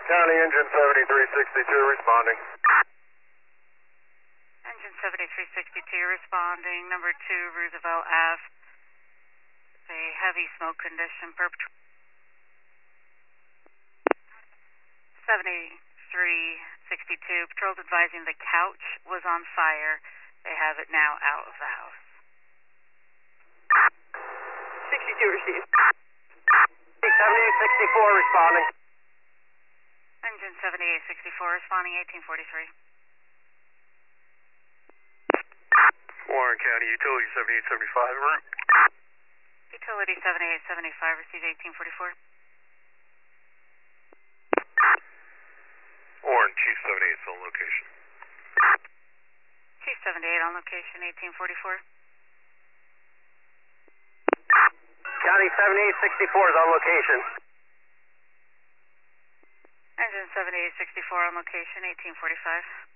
County Engine 7362 responding. Engine 7362 responding. Number 2, Roosevelt Ave. A heavy smoke condition. 7362. Patrol's advising the couch was on fire. They have it now out of the house. 62 received. 7864 responding. Engine 7864 responding, 1843. Warren County Utility 7875 route. Utility 7875 received 1844. Warren Chief 78 is on location. Chief 78 on location, 1844. County 7864 is on location. Engine 7864 on location, 1845.